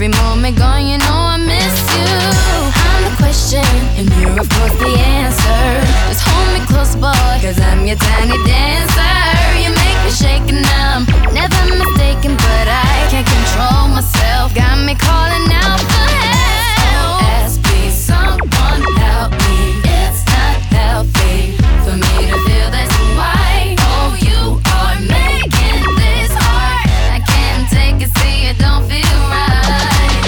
every moment gone, you know I miss you. I'm the question, and you're of course the answer. Just hold me close, boy, cause I'm your tiny dancer. You make me shake and I'm never mistaken, but I can't control myself. Got me calling out for help. SOS, please someone help me. It's not healthy for me to feel this way. Oh, you are making this hard. I can't take it, see it don't feel right.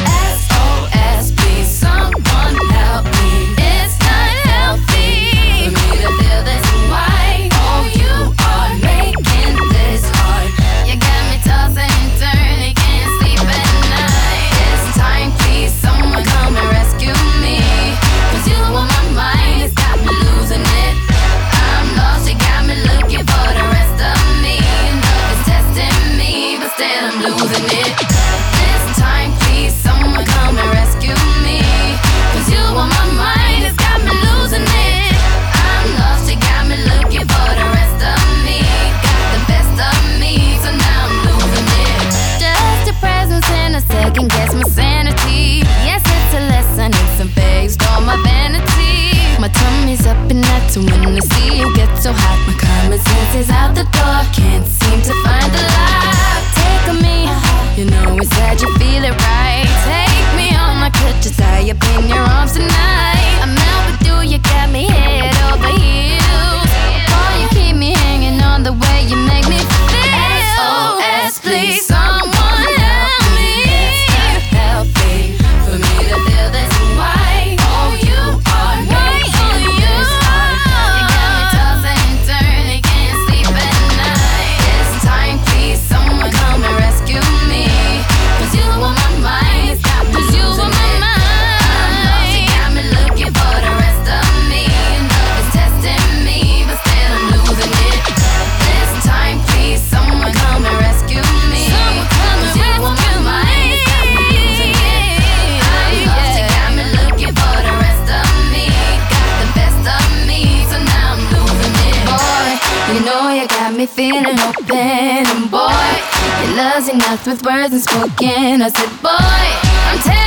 SOS, please someone help me. It's not healthy for me to feel this way. Oh, you are making this hard. You got me tossing and turning, can't sleep at night. This time, please someone come and rescue me, cause you on my mind, it's got me losing it. I'm lost, you got me looking for the rest of me. Love is testing me, but still I'm losing it. This time, please someone come and rescue me, cause you on my mind, it's got me losing it. I'm lost, you got me looking for the rest of me. Got the best of me, so now I'm losing it. Just your presence and a second guess my sanity. Yes, it's a lesson, it's a phase, all my vanity. My tummy's up and that's when I see you get so hot. My common sense is out the door, can't seem to find the lock. Take on me, you know inside you feel it right. Take me on my crutches, tie up in your arms tonight. I'm out with you, you got me head over heels. Boy, you keep me hanging on the way you make me feel. SOS, please someone help me. It's not healthy for me to feel this way. Oh, you are making this hard. You got me tossing and turning, can't sleep at night. This time, please someone come and rescue me, cause you on my mind, it's got me losing it. I'm lost, you got me looking for the rest of me. Love is testing me, but still I'm losing it. This time, please someone come and rescue me, cause you on my mind, it's got me losing it. I'm lost, you got me looking for the rest of me. Got the best of me, so now I'm losing it. Boy, you know you got me feeling open, and boy, your love's enough with words unspoken. I said, boy, I'm telling